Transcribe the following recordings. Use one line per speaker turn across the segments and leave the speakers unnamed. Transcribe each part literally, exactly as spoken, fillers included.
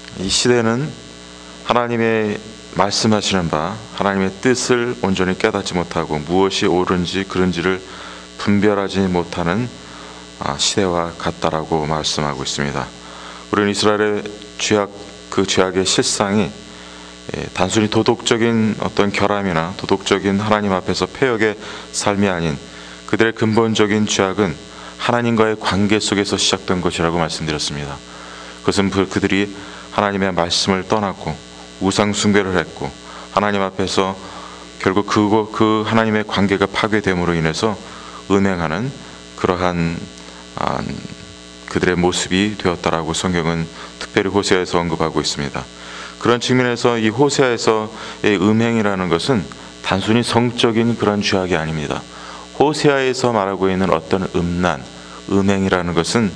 이 시대는 하나님의 말씀하시는 바, 하나님의 뜻을 온전히 깨닫지 못하고 무엇이 옳은지 그른지를 분별하지 못하는 시대와 같다라고 말씀하고 있습니다. 우리는 이스라엘의 죄악, 그 죄악의 실상이 단순히 도덕적인 어떤 결함이나 도덕적인 하나님 앞에서 패역의 삶이 아닌 그들의 근본적인 죄악은 하나님과의 관계 속에서 시작된 것이라고 말씀드렸습니다. 그것은 그들이 하나님의 말씀을 떠났고 우상 숭배를 했고 하나님 앞에서 결국 그거, 그 하나님의 관계가 파괴됨으로 인해서 음행하는 그러한 아, 그들의 모습이 되었다라고 성경은 특별히 호세아에서 언급하고 있습니다. 그런 측면에서 이 호세아에서의 음행이라는 것은 단순히 성적인 그런 죄악이 아닙니다. 호세아에서 말하고 있는 어떤 음란, 음행이라는 것은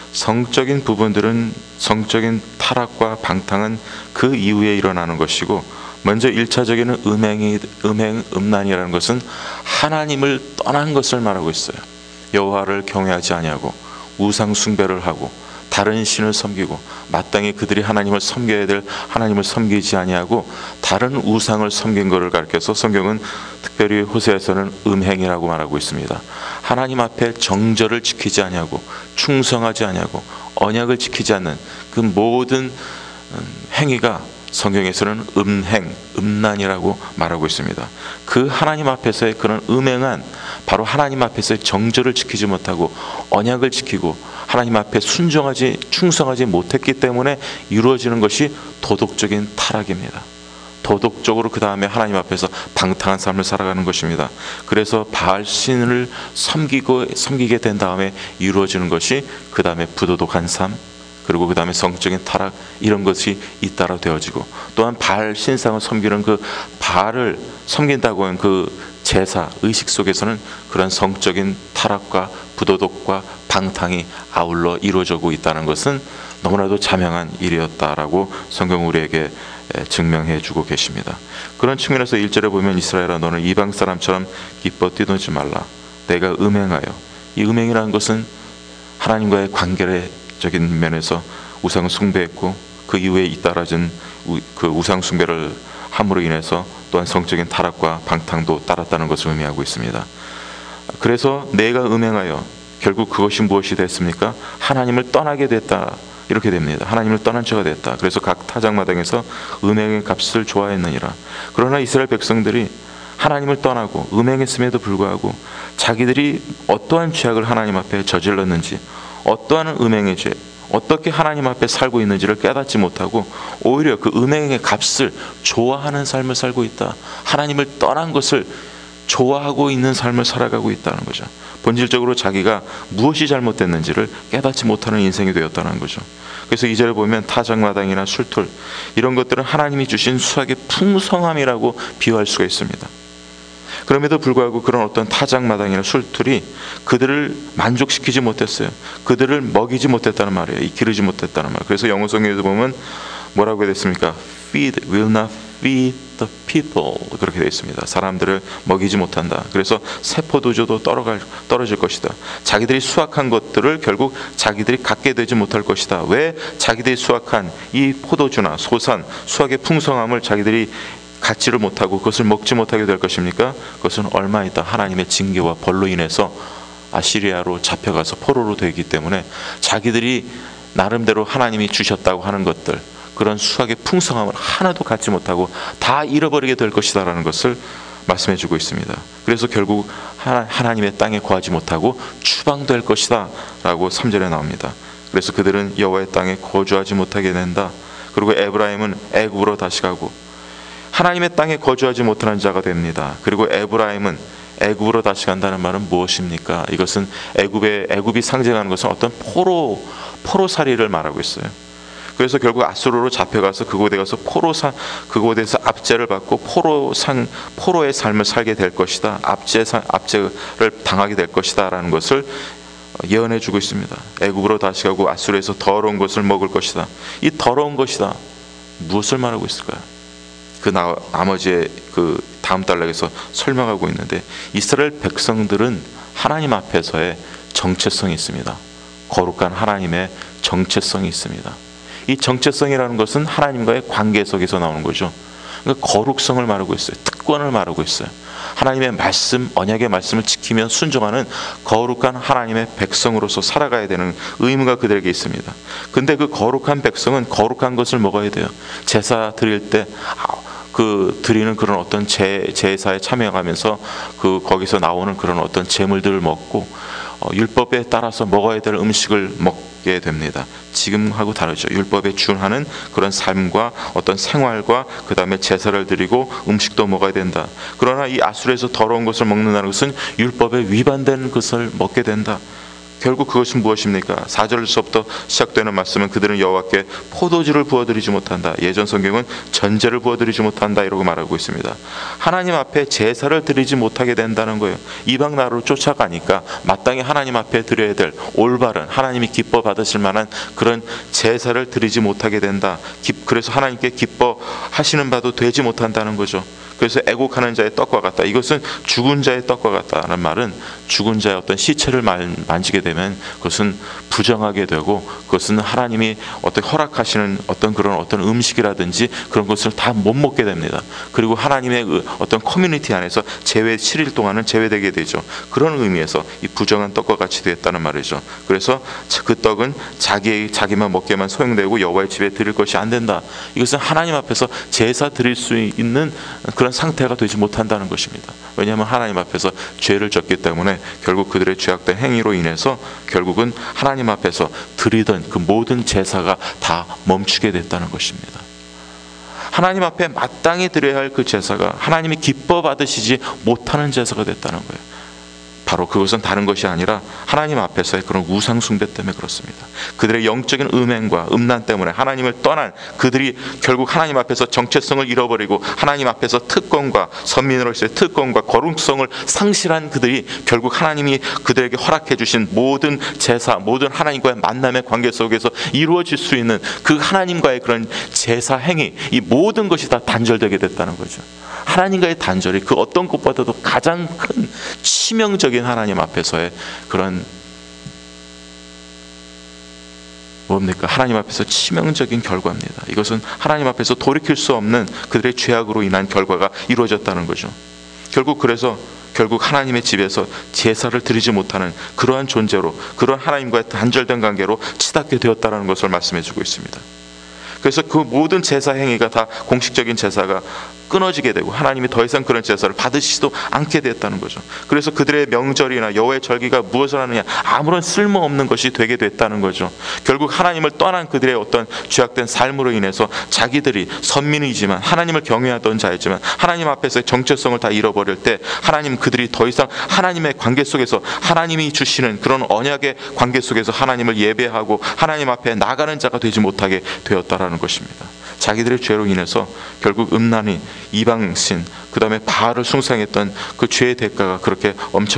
성적인 부분들은 성적인 타락과 방탕은 그 이후에 일어나는 것이고, 먼저 일차적인 음행이, 음행, 음란이라는 것은 하나님을 떠난 것을 말하고 있어요. 여호와를 경외하지 아니하고 우상 숭배를 하고 다른 신을 섬기고 마땅히 그들이 하나님을 섬겨야 될 하나님을 섬기지 아니하고 다른 우상을 섬긴 것을 가르쳐서 성경은 특별히 호세아에서는 음행이라고 말하고 있습니다. 하나님 앞에 정절을 지키지 아니하고 충성하지 아니하고 언약을 지키지 않는 그 모든 행위가 성경에서는 음행, 음란이라고 말하고 있습니다. 그 하나님 앞에서의 그런 음행은 바로 하나님 앞에서의 정절을 지키지 못하고 언약을 지키고 하나님 앞에 순종하지, 충성하지 못했기 때문에 이루어지는 것이 도덕적인 타락입니다. 도덕적으로 그 다음에 하나님 앞에서 방탕한 삶을 살아가는 것입니다. 그래서 바알 신을 섬기고 섬기게 된 다음에 이루어지는 것이 그 다음에 부도덕한 삶, 그리고 그 다음에 성적인 타락, 이런 것이 잇따라 되어지고, 또한 바알 신상을 섬기는 그 바알을 섬긴다고 하는 그 제사, 의식 속에서는 그런 성적인 타락과 부도덕과 방탕이 아울러 이루어지고 있다는 것은 너무나도 자명한 일이었다라고 성경 우리에게 증명해 주고 계십니다. 그런 측면에서 일 절에 보면 이스라엘아 너는 이방 사람처럼 기뻐 뛰놀지 말라. 내가 음행하여, 이 음행이라는 것은 하나님과의 관계적인 면에서 우상을 숭배했고 그 이후에 잇따라진 그 우상 숭배를 함으로 인해서 또한 성적인 타락과 방탕도 따랐다는 것을 의미하고 있습니다. 그래서 내가 음행하여, 결국 그것이 무엇이 됐습니까? 하나님을 떠나게 됐다, 이렇게 됩니다. 하나님을 떠난 죄가 됐다. 그래서 각 타작마당에서 음행의 값을 좋아했느니라. 그러나 이스라엘 백성들이 하나님을 떠나고 음행했음에도 불구하고 자기들이 어떠한 죄악을 하나님 앞에 저질렀는지, 어떠한 음행의 죄, 어떻게 하나님 앞에 살고 있는지를 깨닫지 못하고 오히려 그 음행의 값을 좋아하는 삶을 살고 있다. 하나님을 떠난 것을 좋아하고 있는 삶을 살아가고 있다는 거죠. 본질적으로 자기가 무엇이 잘못됐는지를 깨닫지 못하는 인생이 되었다는 거죠. 그래서 이 절에 보면 타작마당이나 술틀, 이런 것들은 하나님이 주신 수학의 풍성함이라고 비유할 수가 있습니다. 그럼에도 불구하고 그런 어떤 타작마당이나 술틀이 그들을 만족시키지 못했어요. 그들을 먹이지 못했다는 말이에요. 기르지 못했다는 말. 그래서 영어 성경에서 보면 뭐라고 됐습니까? Feed will not feed the people, 그렇게 되어 있습니다. 사람들을 먹이지 못한다. 그래서 세포도주도 떨어갈, 떨어질 것이다. 자기들이 수확한 것들을 결국 자기들이 갖게 되지 못할 것이다. 왜? 자기들이 수확한 이 포도주나 소산, 수확의 풍성함을 자기들이 갖지를 못하고 그것을 먹지 못하게 될 것입니까? 그것은 얼마 있다 하나님의 징계와 벌로 인해서 아시리아로 잡혀가서 포로로 되기 때문에 자기들이 나름대로 하나님이 주셨다고 하는 것들, 그런 수확의 풍성함을 하나도 갖지 못하고 다 잃어버리게 될 것이다 라는 것을 말씀해 주고 있습니다. 그래서 결국 하나님의 땅에 거하지 못하고 추방될 것이다 라고 삼 절에 나옵니다. 그래서 그들은 여호와의 땅에 거주하지 못하게 된다. 그리고 에브라임은 애굽으로 다시 가고 하나님의 땅에 거주하지 못하는 자가 됩니다. 그리고 에브라임은 애굽으로 다시 간다는 말은 무엇입니까? 이것은 애굽의 애굽이 상징하는 것은 어떤 포로 포로살이를 말하고 있어요. 그래서 결국 아수르로 잡혀가서 그곳에 가서 포로사 그곳에서 압제를 받고 포로상 포로의 삶을 살게 될 것이다. 압제 압제를 당하게 될 것이다라는 것을 예언해 주고 있습니다. 애굽으로 다시 가고 아수르에서 더러운 것을 먹을 것이다. 이 더러운 것이다. 무엇을 말하고 있을까요? 그 나머지의 그 다음 단락에서 설명하고 있는데, 이스라엘 백성들은 하나님 앞에서의 정체성이 있습니다. 거룩한 하나님의 정체성이 있습니다. 이 정체성이라는 것은 하나님과의 관계 속에서 나오는 거죠. 그러니까 거룩성을 말하고 있어요. 특권을 말하고 있어요. 하나님의 말씀, 언약의 말씀을 지키며 순종하는 거룩한 하나님의 백성으로서 살아가야 되는 의무가 그들에게 있습니다. 근데 그 거룩한 백성은 거룩한 것을 먹어야 돼요. 제사 드릴 때 그 드리는 그런 어떤 제, 제사에 참여하면서 그 거기서 나오는 그런 어떤 제물들을 먹고 어, 율법에 따라서 먹어야 될 음식을 먹게 됩니다. 지금하고 다르죠. 율법에 준하는 그런 삶과 어떤 생활과 그 다음에 제사를 드리고 음식도 먹어야 된다. 그러나 이 아수르에서 더러운 것을 먹는다는 것은 율법에 위반된 것을 먹게 된다. 결국 그것은 무엇입니까? 사 절에서부터 시작되는 말씀은 그들은 여호와께 포도주를 부어드리지 못한다. 예전 성경은 전제를 부어드리지 못한다 이라고 말하고 있습니다. 하나님 앞에 제사를 드리지 못하게 된다는 거예요. 이방 나라로 쫓아가니까 마땅히 하나님 앞에 드려야 될 올바른 하나님이 기뻐 받으실 만한 그런 제사를 드리지 못하게 된다. 그래서 하나님께 기뻐하시는 바도 되지 못한다는 거죠. 그래서 애곡하는 자의 떡과 같다. 이것은 죽은 자의 떡과 같다는 말은 죽은 자의 어떤 시체를 만지게 되면 그것은 부정하게 되고 그것은 하나님이 어떤 허락하시는 어떤 그런 어떤 음식이라든지 그런 것을 다 못 먹게 됩니다. 그리고 하나님의 어떤 커뮤니티 안에서 제외 칠 일 동안은 제외되게 되죠. 그런 의미에서 이 부정한 떡과 같이 되었다는 말이죠. 그래서 그 떡은 자기 자기만 먹게만 소용되고 여호와의 집에 드릴 것이 안 된다. 이것은 하나님 앞에서 제사 드릴 수 있는 그런 상태가 되지 못한다는 것입니다. 왜냐하면 하나님 앞에서 죄를 졌기 때문에 결국 그들의 죄악된 행위로 인해서 결국은 하나님 앞에서 드리던 그 모든 제사가 다 멈추게 됐다는 것입니다. 하나님 앞에 마땅히 드려야 할 그 제사가 하나님이 기뻐 받으시지 못하는 제사가 됐다는 거예요. 바로 그것은 다른 것이 아니라 하나님 앞에서의 그런 우상 숭배 때문에 그렇습니다. 그들의 영적인 음행과 음란 때문에 하나님을 떠난 그들이 결국 하나님 앞에서 정체성을 잃어버리고 하나님 앞에서 특권과 선민으로서의 특권과 거룩성을 상실한 그들이 결국 하나님이 그들에게 허락해 주신 모든 제사, 모든 하나님과의 만남의 관계 속에서 이루어질 수 있는 그 하나님과의 그런 제사 행위, 이 모든 것이 다 단절되게 됐다는 거죠. 하나님과의 단절이 그 어떤 것보다도 가장 큰 치명적인 하나님 앞에서의 그런 뭡니까? 하나님 앞에서 치명적인 결과입니다. 이것은 하나님 앞에서 돌이킬 수 없는 그들의 죄악으로 인한 결과가 이루어졌다는 거죠. 결국 그래서 결국 하나님의 집에서 제사를 드리지 못하는 그러한 존재로, 그러한 하나님과의 단절된 관계로 치닫게 되었다는 것을 말씀해 주고 있습니다. 그래서 그 모든 제사 행위가 다 공식적인 제사가 끊어지게 되고 하나님이 더 이상 그런 제사를 받으시지도 않게 됐다는 거죠. 그래서 그들의 명절이나 여호와의 절기가 무엇을 하느냐, 아무런 쓸모없는 것이 되게 됐다는 거죠. 결국 하나님을 떠난 그들의 어떤 죄악된 삶으로 인해서 자기들이 선민이지만 하나님을 경외하던 자이지만 하나님 앞에서의 정체성을 다 잃어버릴 때 하나님 그들이 더 이상 하나님의 관계 속에서 하나님이 주시는 그런 언약의 관계 속에서 하나님을 예배하고 하나님 앞에 나가는 자가 되지 못하게 되었다라는 것입니다. 자기들의 죄로 인해서 결국 음란이 이방신 그 다음에 바알을 숭상했던 그 죄의 대가가 그렇게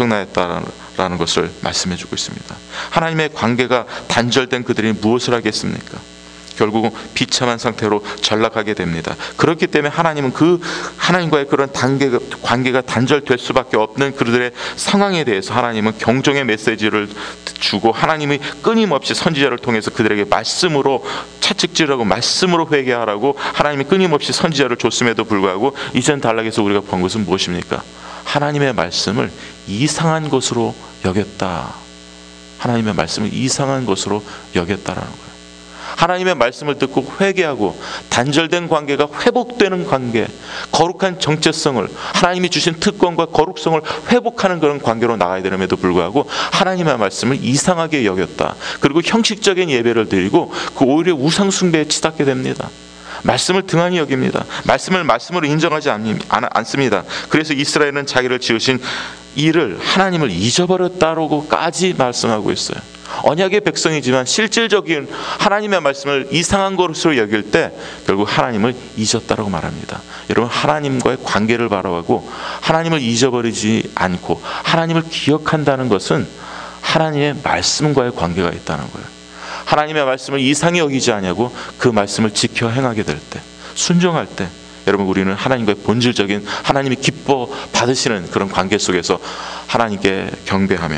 엄청나였다라는 것을 말씀해주고 있습니다. 하나님의 관계가 단절된 그들이 무엇을 하겠습니까? 결국 비참한 상태로 전락하게 됩니다. 그렇기 때문에 하나님은 그 하나님과의 그런 단계가, 관계가 단절될 수밖에 없는 그들의 상황에 대해서 하나님은 경종의 메시지를 주고 하나님이 끊임없이 선지자를 통해서 그들에게 말씀으로 채찍질하고 말씀으로 회개하라고 하나님이 끊임없이 선지자를 줬음에도 불구하고 이전 단락에서 우리가 본 것은 무엇입니까? 하나님의 말씀을 이상한 것으로 여겼다. 하나님의 말씀을 이상한 것으로 여겼다라는 거예요. 하나님의 말씀을 듣고 회개하고 단절된 관계가 회복되는 관계, 거룩한 정체성을 하나님이 주신 특권과 거룩성을 회복하는 그런 관계로 나가야 되는데도 불구하고 하나님의 말씀을 이상하게 여겼다. 그리고 형식적인 예배를 드리고 그 오히려 우상 숭배에 치닫게 됩니다. 말씀을 등한히 여깁니다. 말씀을 말씀으로 인정하지 않습니다. 그래서 이스라엘은 자기를 지으신 이를 하나님을 잊어버렸다라고까지 말씀하고 있어요. 언약의 백성이지만 실질적인 하나님의 말씀을 이상한 것으로 여길 때 결국 하나님을 잊었다라고 말합니다. 여러분, 하나님과의 관계를 바라보고 하나님을 잊어버리지 않고 하나님을 기억한다는 것은 하나님의 말씀과의 관계가 있다는 거예요. 하나님의 말씀을 이상히 여기지 않냐고 그 말씀을 지켜 행하게 될 때, 순종할 때 여러분, 우리는 하나님과의 본질적인 하나님이 기뻐 받으시는 그런 관계 속에서 하나님께 경배하며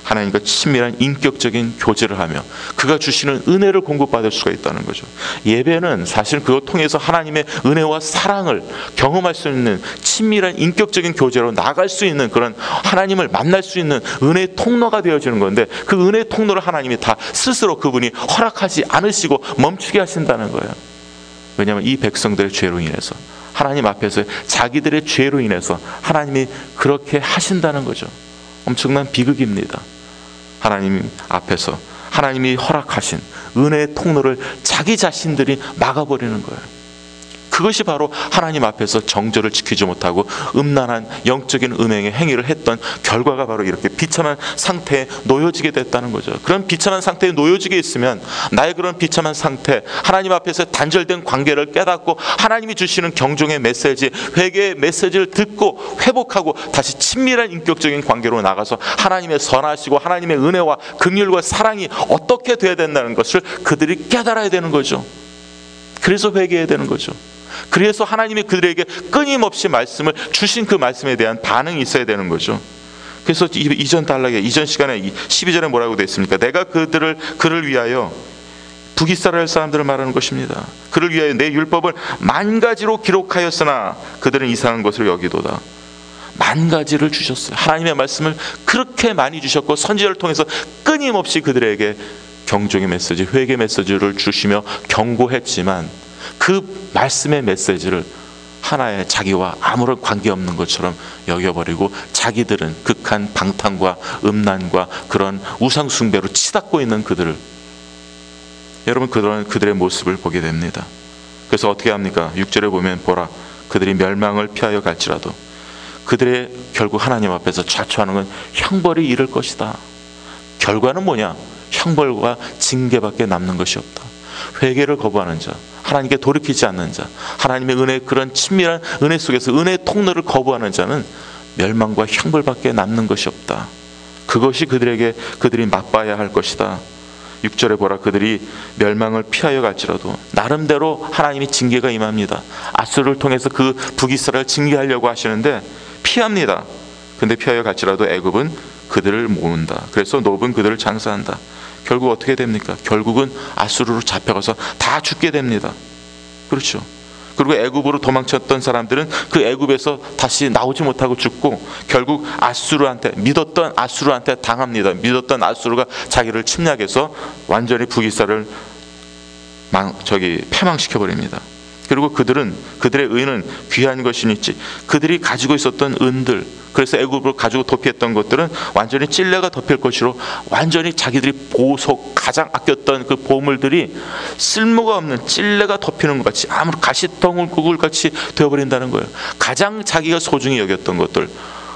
하나님과 친밀한 인격적인 교제를 하며 그가 주시는 은혜를 공급받을 수가 있다는 거죠. 예배는 사실 그걸 통해서 하나님의 은혜와 사랑을 경험할 수 있는 친밀한 인격적인 교제로 나아갈 수 있는 그런 하나님을 만날 수 있는 은혜의 통로가 되어지는 건데, 그 은혜의 통로를 하나님이 다 스스로 그분이 허락하지 않으시고 멈추게 하신다는 거예요. 왜냐하면 이 백성들의 죄로 인해서, 하나님 앞에서 자기들의 죄로 인해서 하나님이 그렇게 하신다는 거죠. 엄청난 비극입니다. 하나님 앞에서 하나님이 허락하신 은혜의 통로를 자기 자신들이 막아버리는 거예요. 그것이 바로 하나님 앞에서 정절을 지키지 못하고 음란한 영적인 음행의 행위를 했던 결과가 바로 이렇게 비참한 상태에 놓여지게 됐다는 거죠. 그런 비참한 상태에 놓여지게 있으면 나의 그런 비참한 상태, 하나님 앞에서 단절된 관계를 깨닫고 하나님이 주시는 경종의 메시지, 회개의 메시지를 듣고 회복하고 다시 친밀한 인격적인 관계로 나가서 하나님의 선하시고 하나님의 은혜와 긍휼과 사랑이 어떻게 돼야 된다는 것을 그들이 깨달아야 되는 거죠. 그래서 회개해야 되는 거죠. 그래서 하나님이 그들에게 끊임없이 말씀을 주신 그 말씀에 대한 반응이 있어야 되는 거죠. 그래서 이전 단락에 이전 시간에 십이 절에 뭐라고 되어 있습니까? 내가 그들을 그를 위하여 북이스라엘 사람들을 말하는 것입니다. 그를 위하여 내 율법을 만 가지로 기록하였으나 그들은 이상한 것을 여기도다. 만 가지를 주셨어요. 하나님의 말씀을 그렇게 많이 주셨고 선지자를 통해서 끊임없이 그들에게 경종의 메시지, 회개 메시지를 주시며 경고했지만 그 말씀의 메시지를 하나의 자기와 아무런 관계없는 것처럼 여겨버리고 자기들은 극한 방탕과 음란과 그런 우상 숭배로 치닫고 있는 그들을, 여러분 그런 그들의 모습을 보게 됩니다. 그래서 어떻게 합니까? 육 절에 보면 보라 그들이 멸망을 피하여 갈지라도 그들의 결국 하나님 앞에서 자초하는 건 형벌이 이를 것이다. 결과는 뭐냐? 형벌과 징계밖에 남는 것이 없다. 회개를 거부하는 자, 하나님께 돌이키지 않는 자, 하나님의 은혜, 그런 친밀한 은혜 속에서 은혜의 통로를 거부하는 자는 멸망과 형벌밖에 남는 것이 없다. 그것이 그들에게 그들이 맛봐야 할 것이다. 육 절에 보라 그들이 멸망을 피하여 갈지라도 나름대로 하나님이 징계가 임합니다. 아수르를 통해서 그 북이스라엘을 징계하려고 하시는데 피합니다. 근데 피하여 갈지라도 애굽은 그들을 모은다. 그래서 노브는 그들을 장사한다. 결국 어떻게 됩니까? 결국은 아수르로 잡혀가서 다 죽게 됩니다. 그렇죠. 그리고 애굽으로 도망쳤던 사람들은 그 애굽에서 다시 나오지 못하고 죽고 결국 아수르한테, 믿었던 아수르한테 당합니다. 믿었던 아수르가 자기를 침략해서 완전히 북이스라엘을 망, 저기 패망시켜 버립니다. 그리고 그들은, 그들의 의는 귀한 것이니지 그들이 가지고 있었던 은들, 그래서 애굽으로 가지고 도피했던 것들은 완전히 찔레가 덮일 것이로 완전히 자기들이 보석, 가장 아꼈던 그 보물들이 쓸모가 없는 찔레가 덮이는 것 같이, 아무런 가시덩굴 같이 되어버린다는 거예요. 가장 자기가 소중히 여겼던 것들,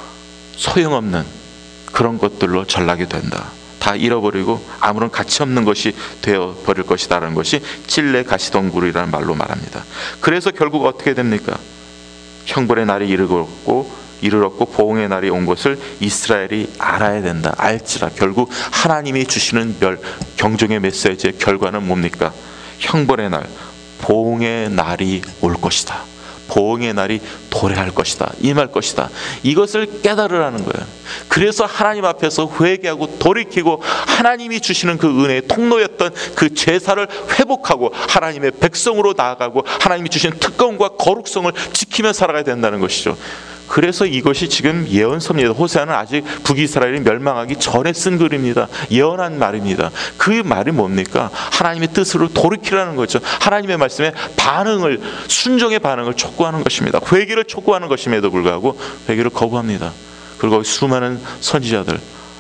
소용없는 그런 것들로 전락이 된다. 다 잃어버리고 아무런 가치 없는 것이 되어버릴 것이다라는 것이 찔레 가시덩굴이라는 말로 말합니다. 그래서 결국 어떻게 됩니까? 형벌의 날이 이르렀고 이르렀고 보응의 날이 온 것을 이스라엘이 알아야 된다. 알지라. 결국 하나님이 주시는 멸, 경종의 메시지의 결과는 뭡니까? 형벌의 날, 보응의 날이 올 것이다. 보응의 날이 도래할 것이다. 임할 것이다. 이것을 깨달으라는 거예요. 그래서 하나님 앞에서 회개하고 돌이키고 하나님이 주시는 그 은혜의 통로였던 그 제사를 회복하고 하나님의 백성으로 나아가고 하나님이 주신 특권과 거룩성을 지키며 살아가야 된다는 것이죠. 그래서 이것이 지금 예언서입니다. 호세아는 아직 북이스라엘이 멸망하기 전에 쓴 글입니다. 예언한 말입니다. 그 말이 뭡니까? 하나님의 뜻으로 돌이키라는 거죠. 하나님의 말씀에 반응을, 순종의 반응을 촉구하는 것입니다. 회개를 촉구하는 것임에도 불구하고 회개를 거부합니다. 그리고 수많은 선지자들,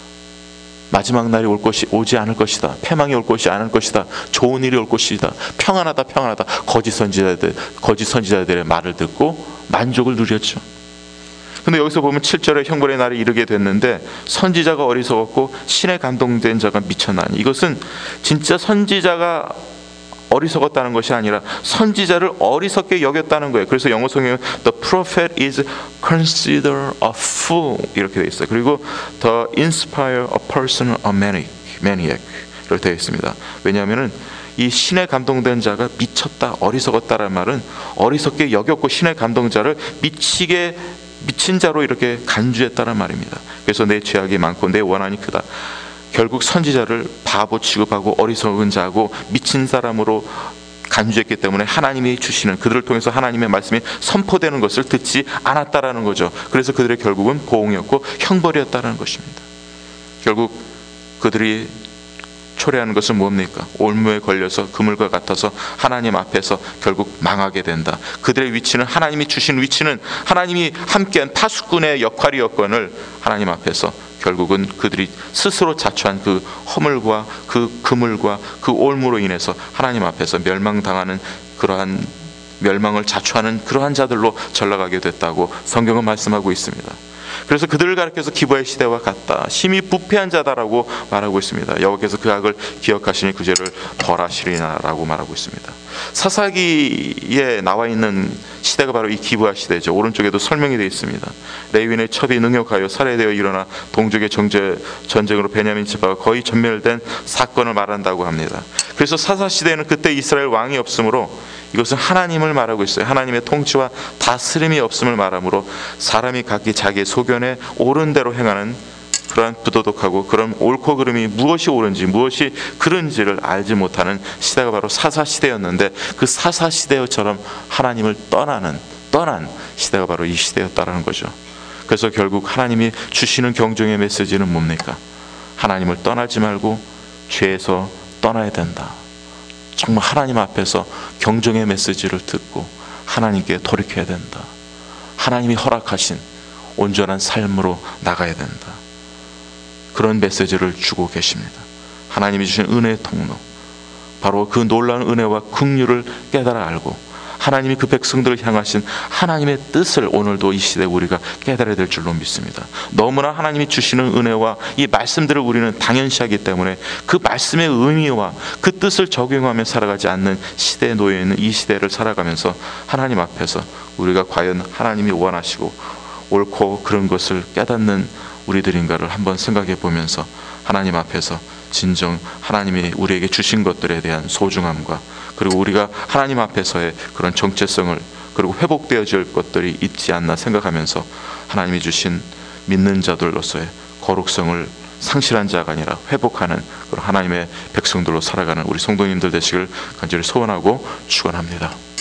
마지막 날이 올 것이 오지 않을 것이다. 패망이 올 것이 않을 것이다. 좋은 일이 올 것이다. 평안하다, 평안하다. 거짓 선지자들, 거짓 선지자들의 말을 듣고 만족을 누렸죠. 근데 여기서 보면 칠 절에 형벌의 날이 이르게 됐는데 선지자가 어리석었고 신에 감동된 자가 미쳤나니, 이것은 진짜 선지자가 어리석었다는 것이 아니라 선지자를 어리석게 여겼다는 거예요. 그래서 영어 성경은 The prophet is considered a fool 이렇게 되어 있어요. 그리고 The inspire a person a maniac, maniac 이렇게 되어 있습니다. 왜냐하면은 이 신에 감동된 자가 미쳤다, 어리석었다라는 말은 어리석게 여겼고 신의 감동자를 미치게 미친 자로 이렇게 간주했다는 말입니다. 그래서 내 죄악이 많고 내 원한이 크다. 결국 선지자를 바보 취급하고 어리석은 자고 미친 사람으로 간주했기 때문에 하나님이 주시는, 그들을 통해서 하나님의 말씀이 선포되는 것을 듣지 않았다라는 거죠. 그래서 그들의 결국은 보응이었고 형벌이었다는 것입니다. 결국 그들이 초래하는 것은 뭡니까? 올무에 걸려서 그물과 같아서 하나님 앞에서 결국 망하게 된다. 그들의 위치는, 하나님이 주신 위치는 하나님이 함께한 파수꾼의 역할이었건을 하나님 앞에서 결국은 그들이 스스로 자초한 그 허물과 그 그물과 그 올무로 인해서 하나님 앞에서 멸망당하는, 그러한 멸망을 자초하는 그러한 자들로 전락하게 됐다고 성경은 말씀하고 있습니다. 그래서 그들을 가리켜서 기브의 시대와 같다, 심히 부패한 자다라고 말하고 있습니다. 여호와께서 그 악을 기억하시니 그 죄를 벌하시리라라고 말하고 있습니다. 사사기에 나와 있는 시대가 바로 이 기브아 시대죠. 오른쪽에도 설명이 되어 있습니다. 레위인의 첩이 능욕하여 살해되어 일어나 동족의 정제, 전쟁으로 베냐민 지파가 거의 전멸된 사건을 말한다고 합니다. 그래서 사사 시대에는 그때 이스라엘 왕이 없으므로, 이것은 하나님을 말하고 있어요. 하나님의 통치와 다스림이 없음을 말하므로 사람이 각기 자기의 소견에 옳은 대로 행하는 그러한 부도덕하고 그런 옳고 그름이 무엇이 옳은지 무엇이 그른지를 알지 못하는 시대가 바로 사사 시대였는데, 그 사사 시대처럼 하나님을 떠나는 떠난 시대가 바로 이 시대였다라는 거죠. 그래서 결국 하나님이 주시는 경종의 메시지는 뭡니까? 하나님을 떠나지 말고 죄에서 떠나야 된다. 정말 하나님 앞에서 경종의 메시지를 듣고 하나님께 돌이켜야 된다. 하나님이 허락하신 온전한 삶으로 나가야 된다. 그런 메시지를 주고 계십니다. 하나님이 주신 은혜의 통로, 바로 그 놀라운 은혜와 긍휼을 깨달아 알고 하나님이 그 백성들을 향하신 하나님의 뜻을 오늘도 이 시대에 우리가 깨달아야 될 줄로 믿습니다. 너무나 하나님이 주시는 은혜와 이 말씀들을 우리는 당연시하기 때문에 그 말씀의 의미와 그 뜻을 적용하며 살아가지 않는 시대에 놓여있는 이 시대를 살아가면서 하나님 앞에서 우리가 과연 하나님이 원하시고 옳고 그런 것을 깨닫는 우리들인가를 한번 생각해 보면서 하나님 앞에서 진정 하나님이 우리에게 주신 것들에 대한 소중함과, 그리고 우리가 하나님 앞에서의 그런 정체성을, 그리고 회복되어질 것들이 있지 않나 생각하면서 하나님이 주신 믿는 자들로서의 거룩성을 상실한 자가 아니라 회복하는 그런 하나님의 백성들로 살아가는 우리 성도님들 되시길 간절히 소원하고 축원합니다.